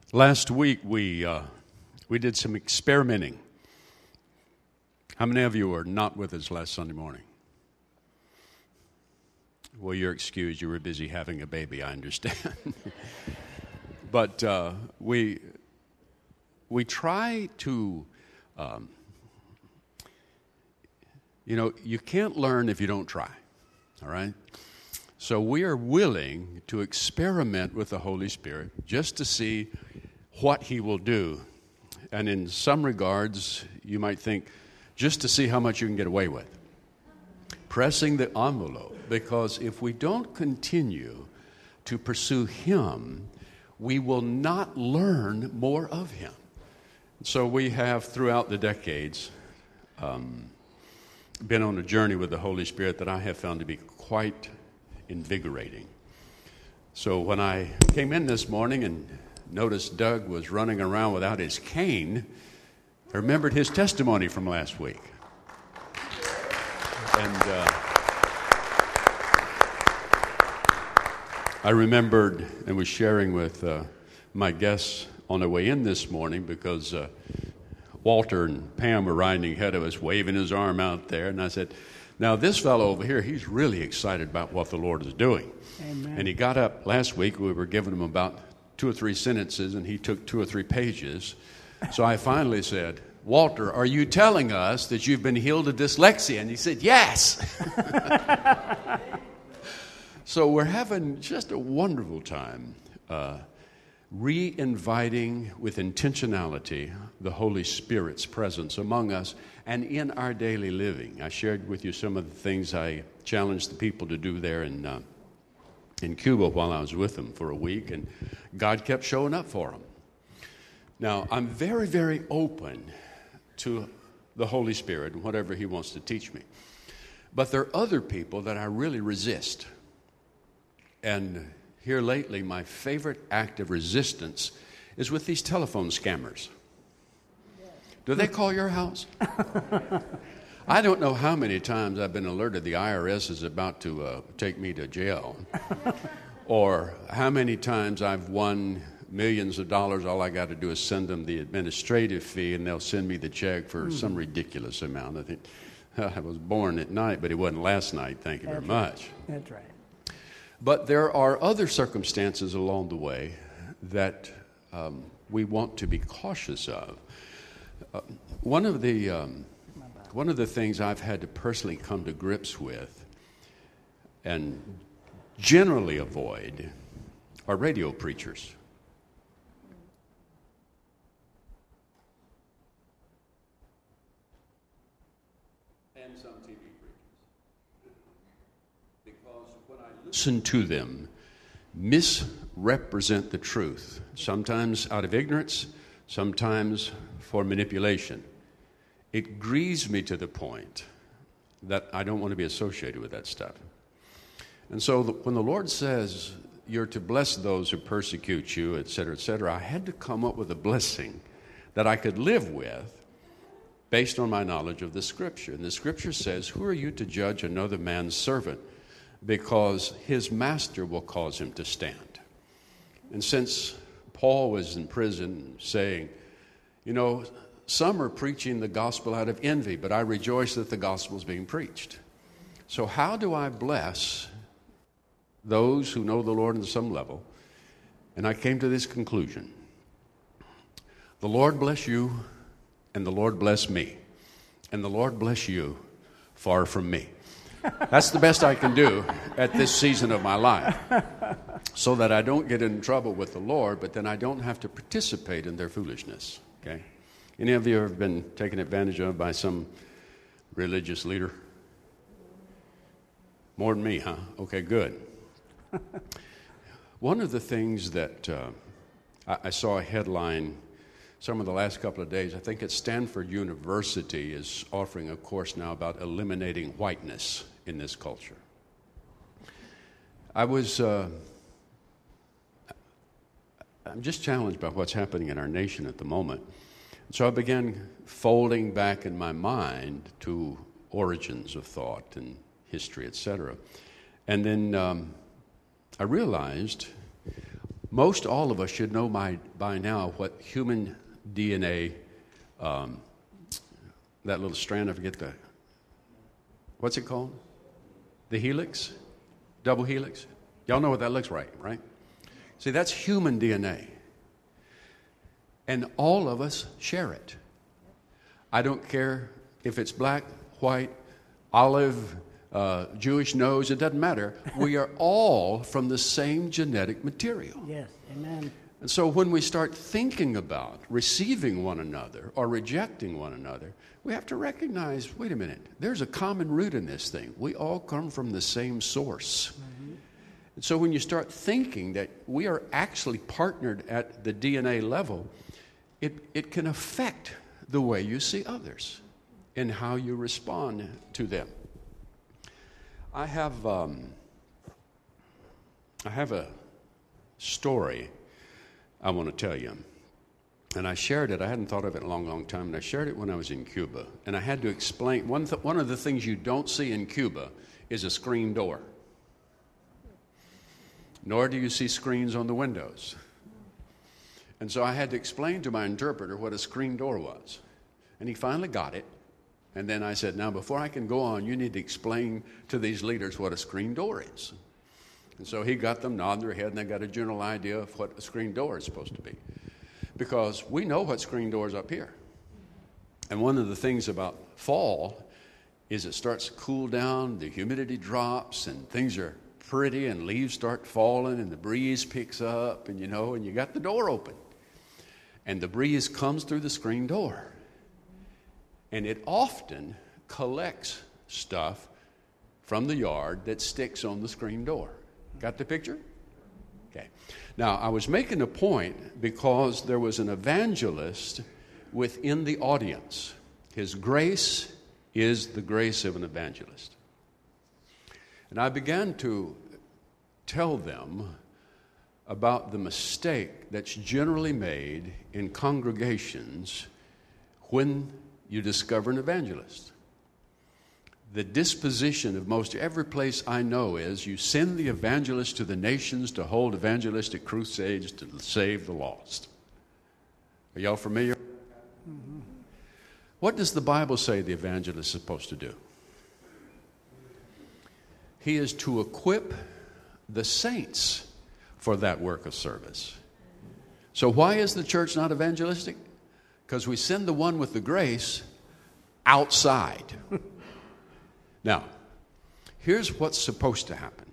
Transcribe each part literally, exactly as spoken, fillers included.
Last week we uh, we did some experimenting. How many of you were not with us last Sunday morning? Well, you're excused. You were busy having a baby, I understand. But uh, we we try to, um, you know, you can't learn if you don't try, all right? So we are willing to experiment with the Holy Spirit just to see what He will do. And in some regards, you might think, just to see how much you can get away with. Pressing the envelope, because if we don't continue to pursue Him, we will not learn more of Him. So we have, throughout the decades, um, been on a journey with the Holy Spirit that I have found to be quite invigorating. So when I came in this morning and noticed Doug was running around without his cane, I remembered his testimony from last week. And uh, I remembered and was sharing with uh, my guests on their way in this morning because uh, Walter and Pam were riding ahead of us, waving his arm out there. And I said, now this fellow over here, he's really excited about what the Lord is doing. Amen. And he got up last week. We were giving him about two or three sentences, and he took two or three pages. So I finally said, Walter, are you telling us that you've been healed of dyslexia? And he said, yes. So we're having just a wonderful time uh, re-inviting with intentionality the Holy Spirit's presence among us and in our daily living. I shared with you some of the things I challenged the people to do there in uh, in Cuba while I was with them for a week, and God kept showing up for them. Now, I'm very, very open to the Holy Spirit and whatever He wants to teach me. But there are other people that I really resist. And here lately, my favorite act of resistance is with these telephone scammers. Do they call your house? I don't know how many times I've been alerted the I R S is about to uh, take me to jail. Or how many times I've won millions of dollars. All I got to do is send them the administrative fee, and they'll send me the check for mm. some ridiculous amount. I think I was born at night, but it wasn't last night. Thank you That's very right. much. That's right. But there are other circumstances along the way that um, we want to be cautious of. Uh, one of the um, one of the things I've had to personally come to grips with and generally avoid are radio preachers. And some T V preachers. Because when I listen to them, misrepresent the truth, sometimes out of ignorance, sometimes for manipulation. It grieves me to the point that I don't want to be associated with that stuff. And so the, when the Lord says you're to bless those who persecute you, et cetera, et cetera, I had to come up with a blessing that I could live with based on my knowledge of the Scripture. And the Scripture says, who are you to judge another man's servant? Because his master will cause him to stand. And since Paul was in prison saying, you know, some are preaching the gospel out of envy, but I rejoice that the gospel is being preached. So how do I bless those who know the Lord on some level? And I came to this conclusion. The Lord bless you, and the Lord bless me. And the Lord bless you far from me. That's the best I can do at this season of my life, so that I don't get in trouble with the Lord, but then I don't have to participate in their foolishness. Okay? Any of you have been taken advantage of by some religious leader? More than me, huh? Okay, good. One of the things that uh, I, I saw a headline some of the last couple of days, I think at Stanford University is offering a course now about eliminating whiteness in this culture. I was, uh, I'm just challenged by what's happening in our nation at the moment. So I began folding back in my mind to origins of thought and history, et cetera. And then um, I realized Most all of us should know by, by now what human D N A, um, that little strand, I forget the, what's it called? The helix? Double helix? Y'all know what that looks like, right? See, that's human D N A. And all of us share it. I don't care if it's black, white, olive, uh, Jewish nose, it doesn't matter. We are all from the same genetic material. Yes, amen. And so when we start thinking about receiving one another or rejecting one another, we have to recognize, wait a minute, there's a common root in this thing. We all come from the same source. Mm-hmm. And so when you start thinking that we are actually partnered at the D N A level, it, it can affect the way you see others and how you respond to them. I have um, I have a story I want to tell you. And I shared it. I hadn't thought of it in a long, long time. And I shared it when I was in Cuba. And I had to explain. One, th- one of the things you don't see in Cuba is a screen door. Nor do you see screens on the windows. And so I had to explain to my interpreter what a screen door was. And he finally got it. And then I said, now, before I can go on, you need to explain to these leaders what a screen door is. And so he got them nodding their head, and they got a general idea of what a screen door is supposed to be. Because we know what screen doors up here. And one of the things about fall is it starts to cool down, the humidity drops, and things are pretty, and leaves start falling, and the breeze picks up, and you know, and you got the door open. And the breeze comes through the screen door. And it often collects stuff from the yard that sticks on the screen door. Got the picture? Okay. Now, I was making a point because there was an evangelist within the audience. His grace is the grace of an evangelist. And I began to tell them about the mistake that's generally made in congregations when you discover an evangelist. The disposition of most every place I know is you send the evangelist to the nations to hold evangelistic crusades to save the lost. Are y'all familiar? Mm-hmm. What does the Bible say the evangelist is supposed to do? He is to equip the saints for that work of service. So why is the church not evangelistic? Because we send the one with the grace outside. Now, here's what's supposed to happen.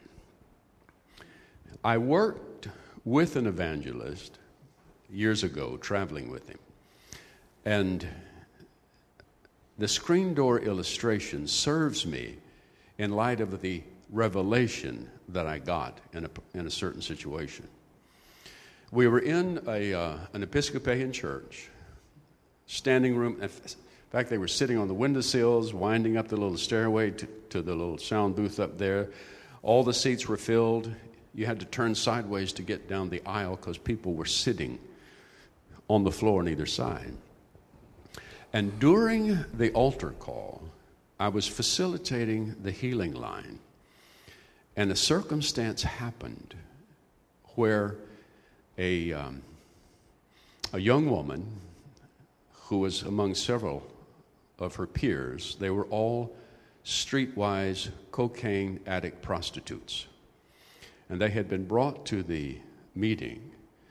I worked with an evangelist years ago, traveling with him. And the screen door illustration serves me in light of the revelation that I got in a, in a certain situation. We were in a, uh, an Episcopalian church, standing room. In fact, they were sitting on the windowsills, winding up the little stairway to, to the little sound booth up there. All the seats were filled. You had to turn sideways to get down the aisle because people were sitting on the floor on either side. And during the altar call, I was facilitating the healing line. And a circumstance happened where a, um, a young woman who was among several of her peers, they were all streetwise cocaine addict prostitutes. And they had been brought to the meeting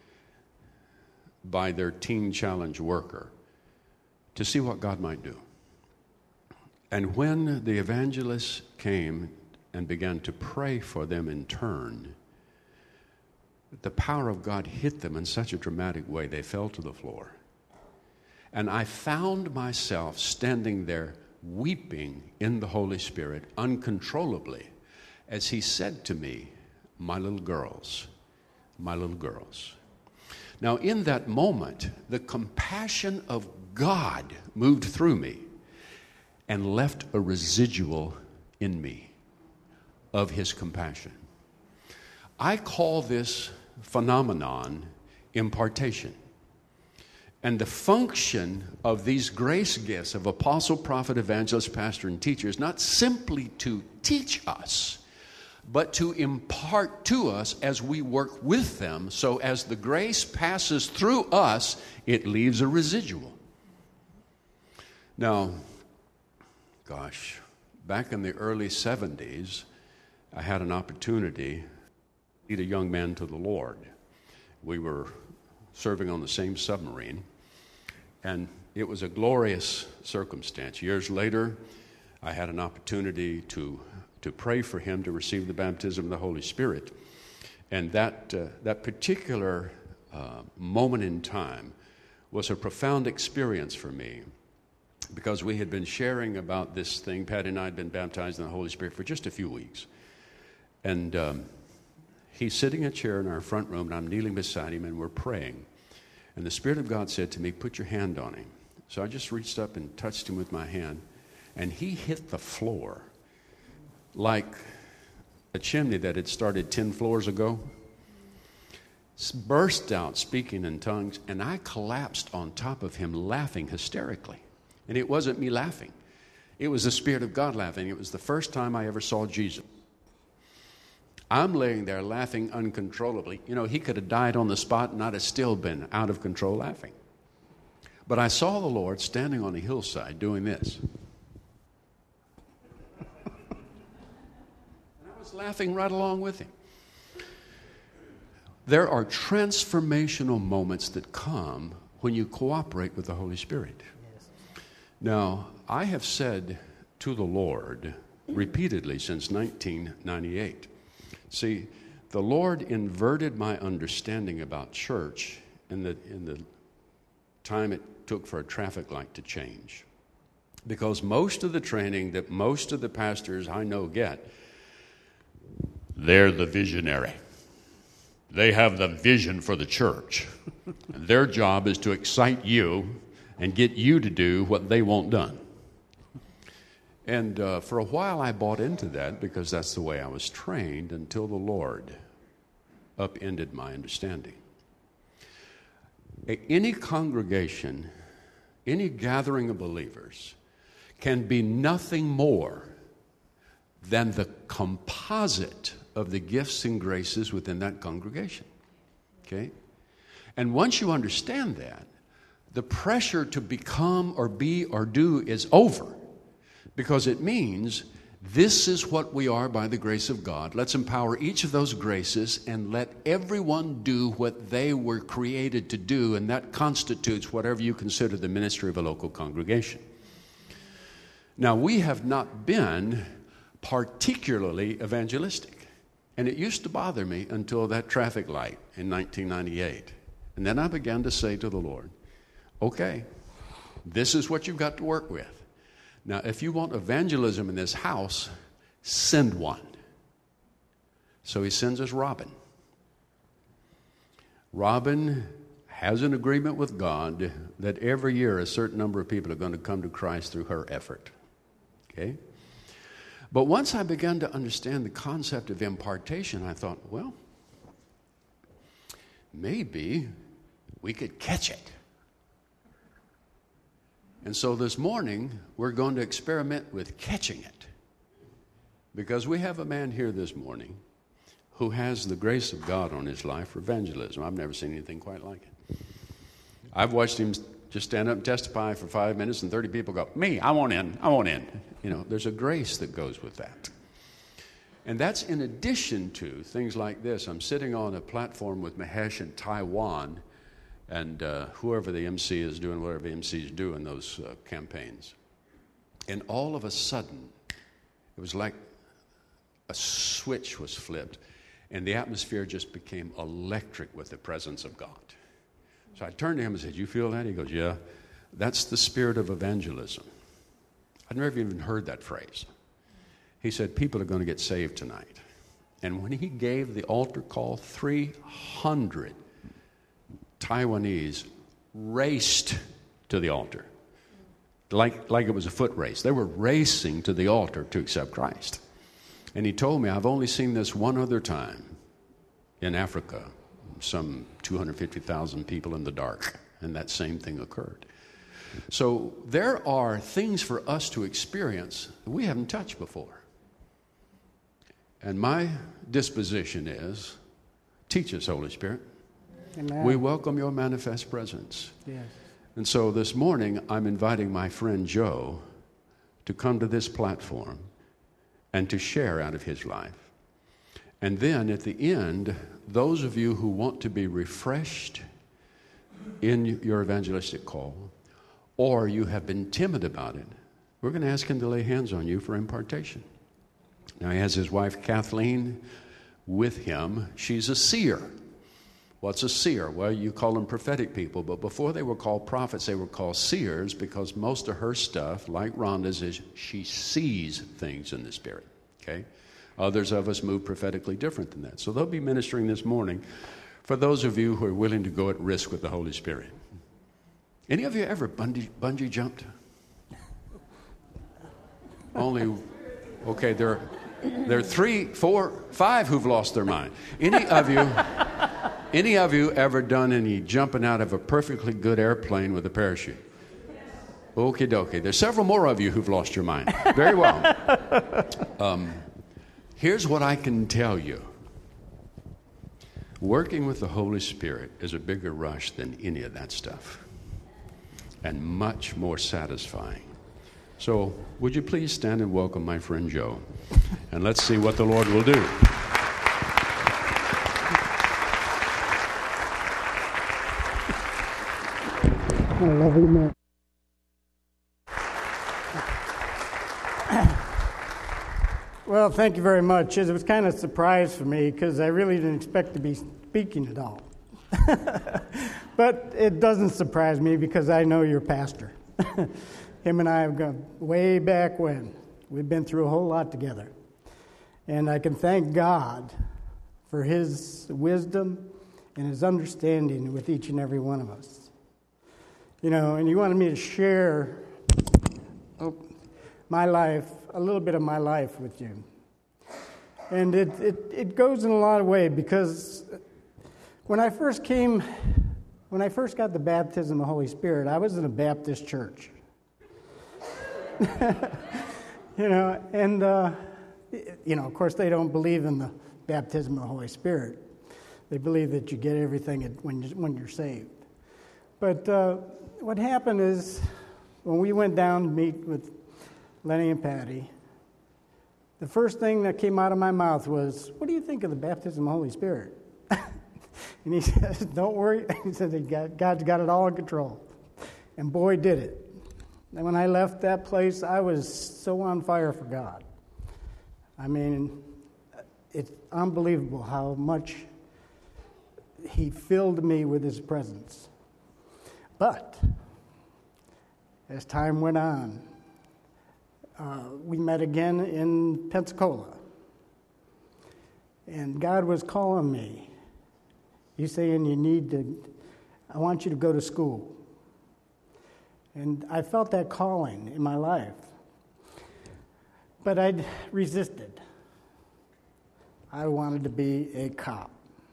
by their Teen Challenge worker to see what God might do. And when the evangelist came and began to pray for them in turn, the power of God hit them in such a dramatic way, they fell to the floor. And I found myself standing there weeping in the Holy Spirit uncontrollably as he said to me, "My little girls, my little girls." Now, in that moment, the compassion of God moved through me and left a residual in me of his compassion. I call this phenomenon impartation. And the function of these grace gifts of apostle, prophet, evangelist, pastor, and teacher is not simply to teach us, but to impart to us as we work with them. So as the grace passes through us, it leaves a residual. Now, gosh, back in the early seventies, I had an opportunity to lead a young man to the Lord. We were serving on the same submarine, and it was a glorious circumstance. Years later, I had an opportunity to, to pray for him to receive the baptism of the Holy Spirit. And that, uh, that particular uh, moment in time was a profound experience for me, because we had been sharing about this thing. Patty and I had been baptized in the Holy Spirit for just a few weeks. And um, he's sitting in a chair in our front room, and I'm kneeling beside him, and we're praying. And the Spirit of God said to me, "Put your hand on him." So I just reached up and touched him with my hand, and he hit the floor like a chimney that had started ten floors ago. Burst out speaking in tongues, and I collapsed on top of him laughing hysterically. And it wasn't me laughing. It was the Spirit of God laughing. It was the first time I ever saw Jesus. I'm laying there laughing uncontrollably. You know, he could have died on the spot and I'd have still been out of control laughing. But I saw the Lord standing on a hillside doing this. And I was laughing right along with him. There are transformational moments that come when you cooperate with the Holy Spirit. Now, I have said to the Lord repeatedly since nineteen ninety-eight, see, the Lord inverted my understanding about church in the, in the time it took for a traffic light to change. Because most of the training that most of the pastors I know get, they're the visionary. They have the vision for the church. And their job is to excite you and get you to do what they want done. And uh, for a while I bought into that because that's the way I was trained until the Lord upended my understanding. Any congregation, any gathering of believers can be nothing more than the composite of the gifts and graces within that congregation. Okay? And once you understand that, the pressure to become or be or do is over, because it means this is what we are by the grace of God. Let's empower each of those graces and let everyone do what they were created to do, and that constitutes whatever you consider the ministry of a local congregation. Now, we have not been particularly evangelistic, and it used to bother me until that traffic light in nineteen ninety-eight. And then I began to say to the Lord, okay, this is what you've got to work with. Now, if you want evangelism in this house, send one. So he sends us Robin. Robin has an agreement with God that every year a certain number of people are going to come to Christ through her effort. Okay? But once I began to understand the concept of impartation, I thought, well, maybe we could catch it. And so this morning, we're going to experiment with catching it. Because we have a man here this morning who has the grace of God on his life for evangelism. I've never seen anything quite like it. I've watched him just stand up and testify for five minutes and thirty people go, me, I want in, I want in. You know, there's a grace that goes with that. And that's in addition to things like this. I'm sitting on a platform with Mahesh in Taiwan, and uh, whoever the M C is doing, whatever the M Cs do in those uh, campaigns. And all of a sudden, it was like a switch was flipped, and the atmosphere just became electric with the presence of God. So I turned to him and said, you feel that? He goes, yeah. That's the spirit of evangelism. I'd never even heard that phrase. He said, people are going to get saved tonight. And when he gave the altar call, three hundred Taiwanese raced to the altar, like, like it was a foot race. They were racing to the altar to accept Christ. And he told me, I've only seen this one other time in Africa, some two hundred fifty thousand people in the dark, and that same thing occurred. So there are things for us to experience that we haven't touched before. And my disposition is, teach us, Holy Spirit. Amen. We welcome your manifest presence. Yes. And so this morning, I'm inviting my friend Joe to come to this platform and to share out of his life. And then at the end, those of you who want to be refreshed in your evangelistic call, or you have been timid about it, we're going to ask him to lay hands on you for impartation. Now, he has his wife Kathleen with him. She's a seer. What's a seer? Well, you call them prophetic people, but before they were called prophets, they were called seers because most of her stuff, like Rhonda's, is she sees things in the Spirit, okay? Others of us move prophetically different than that. So they'll be ministering this morning for those of you who are willing to go at risk with the Holy Spirit. Any of you ever bungee, bungee jumped? Only, okay, there, there are three, four, five who've lost their mind. Any of you... Any of you ever done any jumping out of a perfectly good airplane with a parachute? Okie dokie. There's several more of you who've lost your mind. Very well. Um, here's what I can tell you. Working with the Holy Spirit is a bigger rush than any of that stuff, and much more satisfying. So would you please stand and welcome my friend Joe, and let's see what the Lord will do. I love you, man. Well, thank you very much. It was kind of a surprise for me because I really didn't expect to be speaking at all. But it doesn't surprise me because I know your pastor. Him and I have gone way back when. We've been through a whole lot together. And I can thank God for his wisdom and his understanding with each and every one of us. You know, and you wanted me to share oh, my life, a little bit of my life with you. And it, it, it goes in a lot of ways because when I first came, when I first got the baptism of the Holy Spirit, I was in a Baptist church. You know, and, uh, you know, of course, they don't believe in the baptism of the Holy Spirit. They believe that you get everything when, you, when you're saved. But uh, what happened is when we went down to meet with Lenny and Patty, the first thing that came out of my mouth was, "What do you think of the baptism of the Holy Spirit?" And he says, "Don't worry." He said, "God's got it all in control." And boy, did it. And when I left that place, I was so on fire for God. I mean, it's unbelievable how much he filled me with his presence. But as time went on, uh, we met again in Pensacola. And God was calling me. He's saying, you need to, I want you to go to school. And I felt that calling in my life. But I'd resisted. I wanted to be a cop.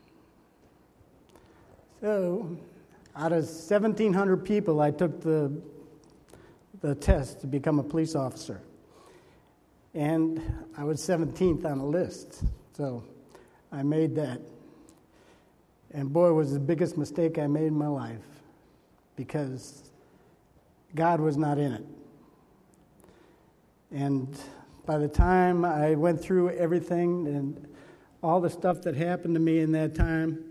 So, out of seventeen hundred people, I took the the test to become a police officer. And I was seventeenth on the list. So I made that. And boy, it was the biggest mistake I made in my life because God was not in it. And by the time I went through everything and all the stuff that happened to me in that time,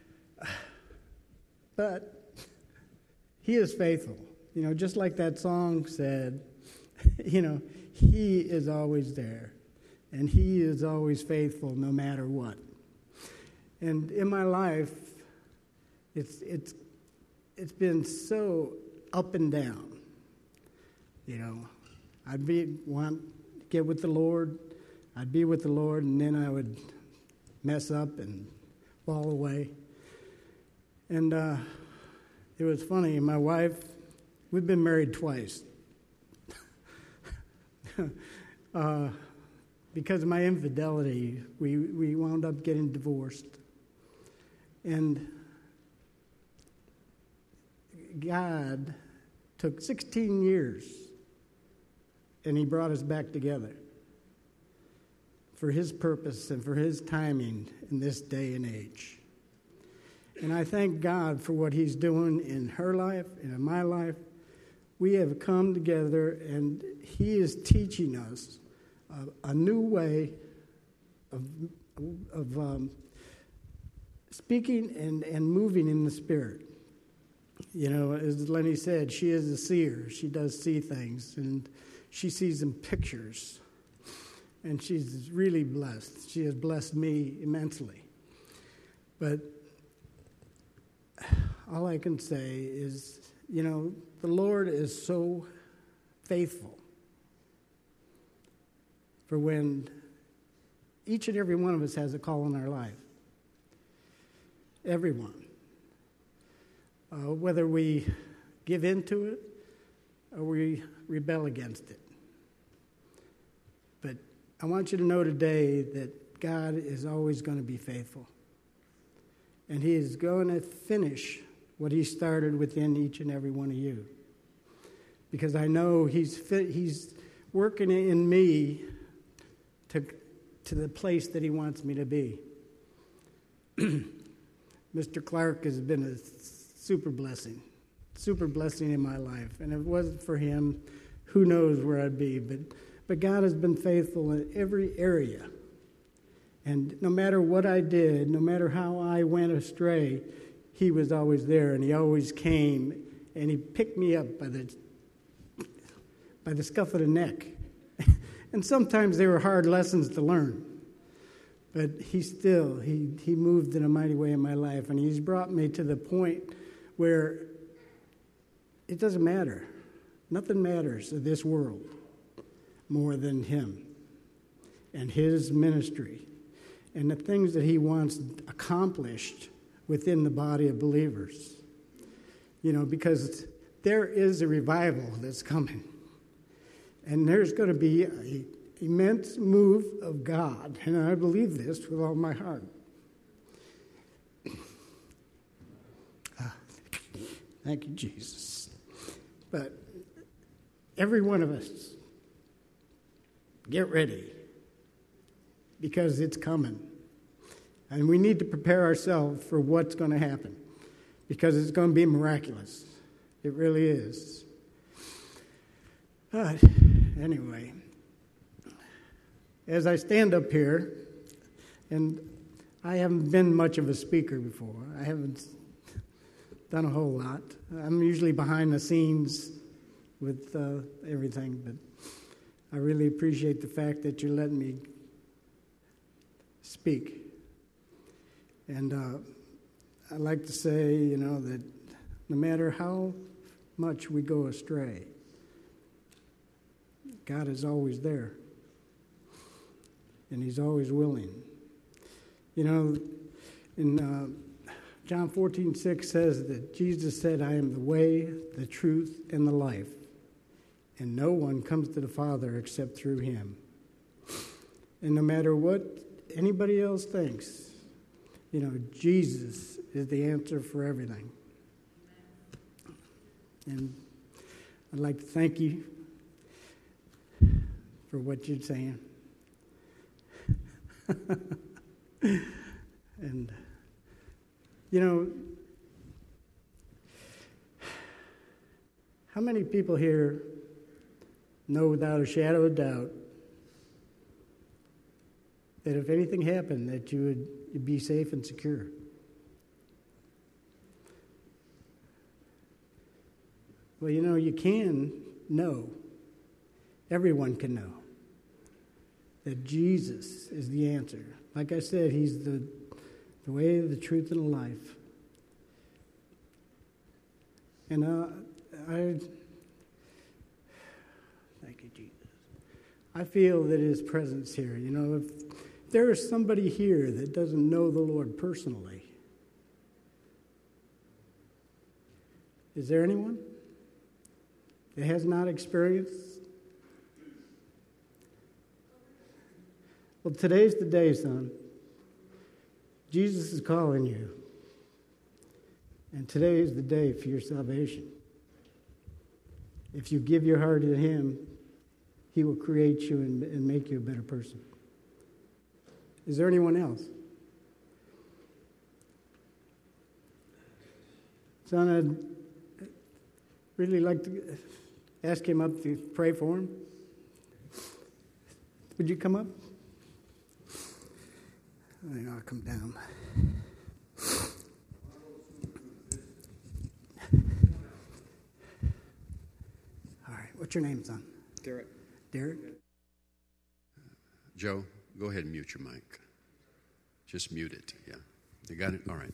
but he is faithful. You know, just like that song said, you know, he is always there. And he is always faithful no matter what. And in my life, it's it's it's been so up and down. You know, I'd be want to get with the Lord, I'd be with the Lord, and then I would mess up and fall away. And uh, it was funny. My wife, we've been married twice. uh, because of my infidelity, we, we wound up getting divorced. And God took sixteen years, and he brought us back together. for his purpose and for his timing in this day and age. And I thank God for what he's doing in her life and in my life. We have come together, and he is teaching us a, a new way of, of um, speaking and, and moving in the Spirit. You know, as Lenny said, she is a seer. She does see things, and she sees in pictures. And she's really blessed. She has blessed me immensely. But all I can say is, you know, the Lord is so faithful. For when each and every one of us has a call in our life. Everyone. Uh, whether we give into it or we rebel against it. But I want you to know today that God is always going to be faithful. And he is going to finish what he started within each and every one of you. Because I know he's fit, he's working in me to, to the place that he wants me to be. Mister Clark has been a super blessing, super blessing in my life. And if it wasn't for him, who knows where I'd be. But, but God has been faithful in every area. And no matter what I did, no matter how I went astray, he was always there, and he always came, and he picked me up by the by the scuff of the neck. And sometimes they were hard lessons to learn. But he still, he, he moved in a mighty way in my life, and he's brought me to the point where it doesn't matter. Nothing matters in this world more than him and his ministry and the things that he wants accomplished within the body of believers. You know, because there is a revival that's coming. And there's going to be an immense move of God. And I believe this with all my heart. Ah, thank you, Jesus. But every one of us, get ready. Because it's coming. And we need to prepare ourselves for what's going to happen. Because it's going to be miraculous. It really is. But anyway, as I stand up here, and I haven't been much of a speaker before. I haven't done a whole lot. I'm usually behind the scenes with uh, everything. But I really appreciate the fact that you're letting me speak. And uh, I'd like to say, you know, that no matter how much we go astray, God is always there. And he's always willing. You know, in uh, John fourteen six says that Jesus said, I am the way, the truth, and the life. And no one comes to the Father except through him. And no matter what anybody else thinks, you know, Jesus is the answer for everything. And I'd like to thank you for what you're saying. And, you know, how many people here know without a shadow of doubt that if anything happened, that you would you'd be safe and secure? Well, you know, you can know. Everyone can know that Jesus is the answer. Like I said, he's the, the way, the truth, and the life. And uh, I, thank you, Jesus. I feel that his presence here, you know, if there is somebody here that doesn't know the Lord personally, is there anyone that has not experienced? Well, today's the day, son. Jesus is calling you. And today is the day for your salvation. If you give your heart to him, he will create you and, and make you a better person. Is there anyone else? Son, I'd really like to ask him up to pray for him. Would you come up? I think I'll come down. All right. What's your name, son? Derek. Derek? Joe, go ahead and mute your mic. Just mute it. Yeah. You got it? All right.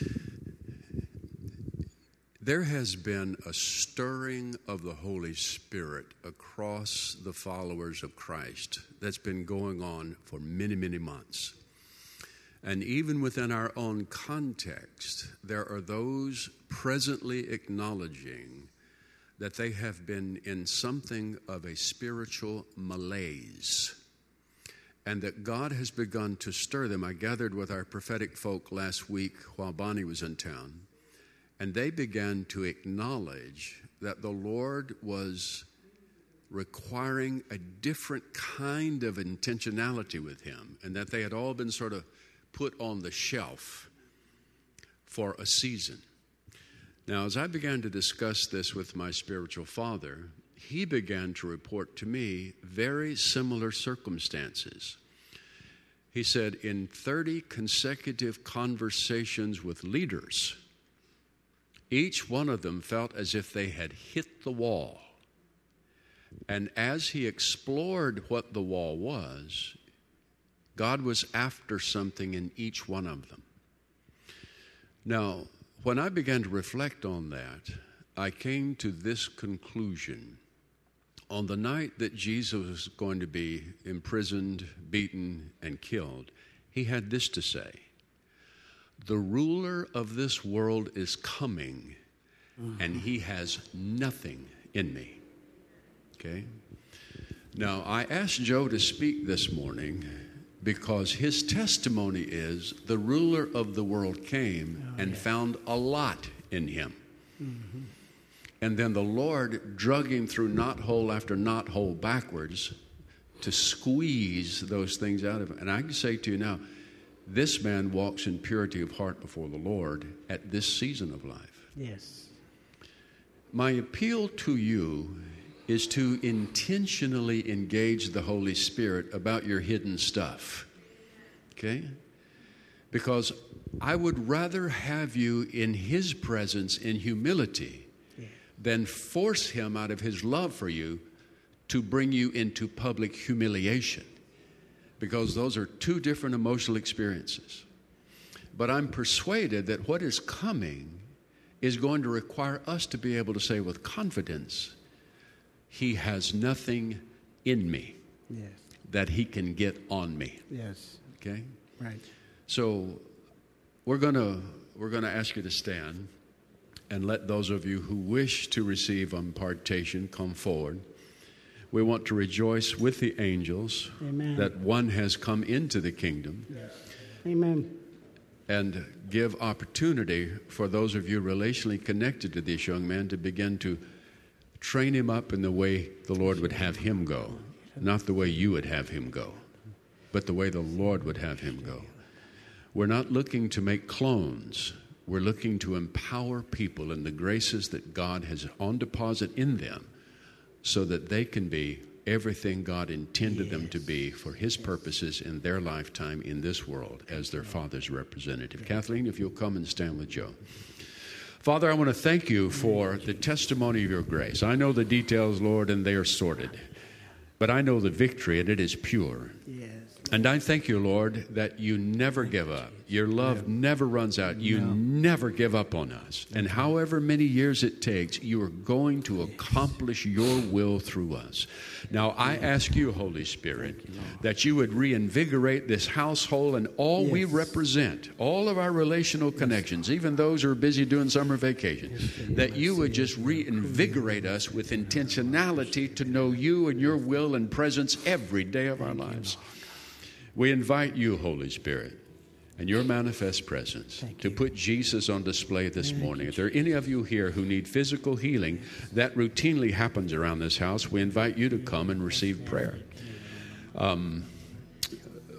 There has been a stirring of the Holy Spirit across the followers of Christ that's been going on for many, many months. And even within our own context, there are those presently acknowledging that they have been in something of a spiritual malaise, and that God has begun to stir them. I gathered with our prophetic folk last week while Bonnie was in town, and they began to acknowledge that the Lord was requiring a different kind of intentionality with him, and that they had all been sort of put on the shelf for a season. Now, as I began to discuss this with my spiritual father, he began to report to me very similar circumstances. He said, in thirty consecutive conversations with leaders, each one of them felt as if they had hit the wall. And as he explored what the wall was, God was after something in each one of them. Now, when I began to reflect on that, I came to this conclusion. On the night that Jesus was going to be imprisoned, beaten, and killed, he had this to say: the ruler of this world is coming, mm-hmm. and he has nothing in me. Okay? Now, I asked Joe to speak this morning because his testimony is the ruler of the world came oh, and yeah. found a lot in him. Mm-hmm. And then the Lord drug him through knothole after knothole backwards to squeeze those things out of him. And I can say to you now, this man walks in purity of heart before the Lord at this season of life. Yes. My appeal to you is to intentionally engage the Holy Spirit about your hidden stuff. Okay? Because I would rather have you in his presence in humility than force him out of his love for you to bring you into public humiliation, because those are two different emotional experiences. But I'm persuaded that what is coming is going to require us to be able to say with confidence, he has nothing in me yes. that he can get on me. Yes. Okay? Right. So we're going to we're going to ask you to stand and let those of you who wish to receive impartation come forward. We want to rejoice with the angels Amen. That one has come into the kingdom. Yes. Amen. And give opportunity for those of you relationally connected to this young man to begin to train him up in the way the Lord would have him go. Not the way you would have him go, but the way the Lord would have him go. We're not looking to make clones. We're looking to empower people in the graces that God has on deposit in them so that they can be everything God intended yes. them to be for his purposes in their lifetime in this world as their Father's representative. Kathleen, if you'll come and stand with Joe. Father, I want to thank you for the testimony of your grace. I know the details, Lord, and they are sordid. But I know the victory, and it is pure. Yes. And I thank you, Lord, that you never give up. Your love no. never runs out. You no. never give up on us. And however many years it takes, you are going to accomplish your will through us. Now, I ask you, Holy Spirit, you, that you would reinvigorate this household and all yes. we represent, all of our relational connections, even those who are busy doing summer vacation, that you would just reinvigorate us with intentionality to know you and your will and presence every day of our lives. We invite you, Holy Spirit, and your manifest presence to put Jesus on display this Thank morning. You. If there are any of you here who need physical healing, that routinely happens around this house, we invite you to come and receive prayer. Um,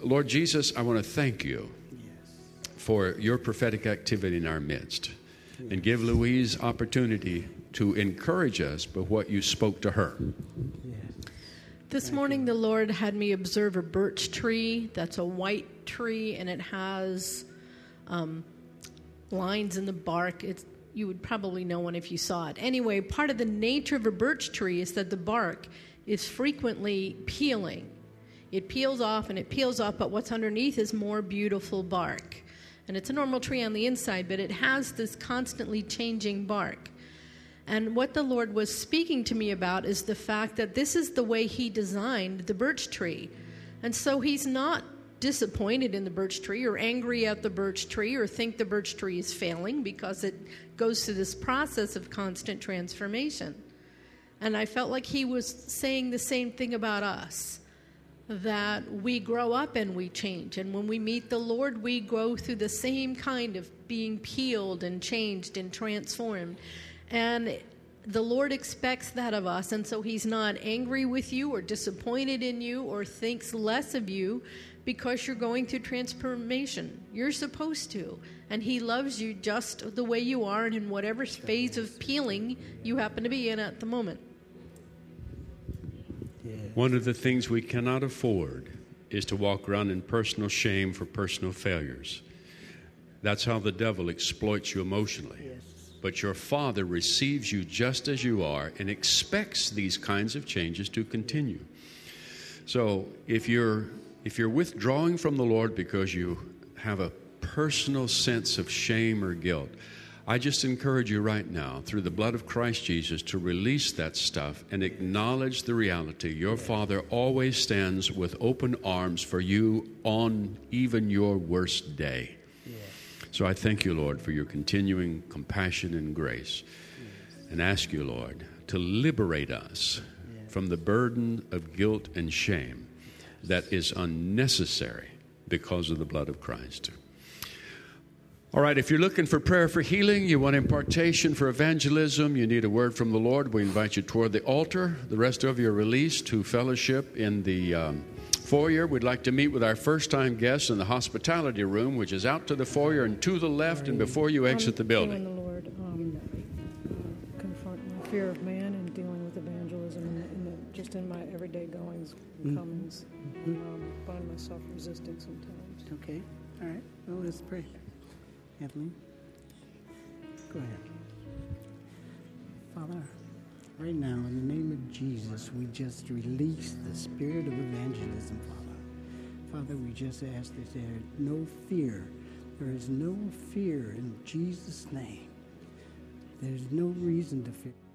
Lord Jesus, I want to thank you for your prophetic activity in our midst. And give Louise opportunity to encourage us by what you spoke to her. This morning the Lord had me observe a birch tree that's a white tree, and it has um, lines in the bark. It's, you would probably know one if you saw it. Anyway, part of the nature of a birch tree is that the bark is frequently peeling. It peels off and it peels off, but what's underneath is more beautiful bark. And it's a normal tree on the inside, but it has this constantly changing bark. And what the Lord was speaking to me about is the fact that this is the way he designed the birch tree. And so he's not disappointed in the birch tree or angry at the birch tree or think the birch tree is failing, because it goes through this process of constant transformation. And I felt like he was saying the same thing about us, that we grow up and we change. And when we meet the Lord, we go through the same kind of being peeled and changed and transformed. And the Lord expects that of us. And so he's not angry with you or disappointed in you or thinks less of you because you're going through transformation. You're supposed to. And he loves you just the way you are and in whatever phase of peeling you happen to be in at the moment. One of the things we cannot afford is to walk around in personal shame for personal failures. That's how the devil exploits you emotionally. Yes. But your Father receives you just as you are and expects these kinds of changes to continue. So if you're if you're withdrawing from the Lord because you have a personal sense of shame or guilt, I just encourage you right now, through the blood of Christ Jesus, to release that stuff and acknowledge the reality. Your Father always stands with open arms for you on even your worst day. So I thank you, Lord, for your continuing compassion and grace, and ask you, Lord, to liberate us from the burden of guilt and shame that is unnecessary because of the blood of Christ. All right, if you're looking for prayer for healing, you want impartation for evangelism, you need a word from the Lord, we invite you toward the altar. The rest of you are released to fellowship in the um, foyer. We'd like to meet with our first-time guests in the hospitality room, which is out to the foyer and to the left and before you exit the building. The Lord, um, uh, confront my fear of man and dealing with evangelism in the, in the, just in my everyday goings and comings. Mm-hmm. Um, find myself resisting sometimes. Okay. All right. Well, let's pray. Kathleen, go ahead. Father, right now, in the name of Jesus, we just release the spirit of evangelism, Father. Father, we just ask that there is no fear. There is no fear in Jesus' name. There's no reason to fear.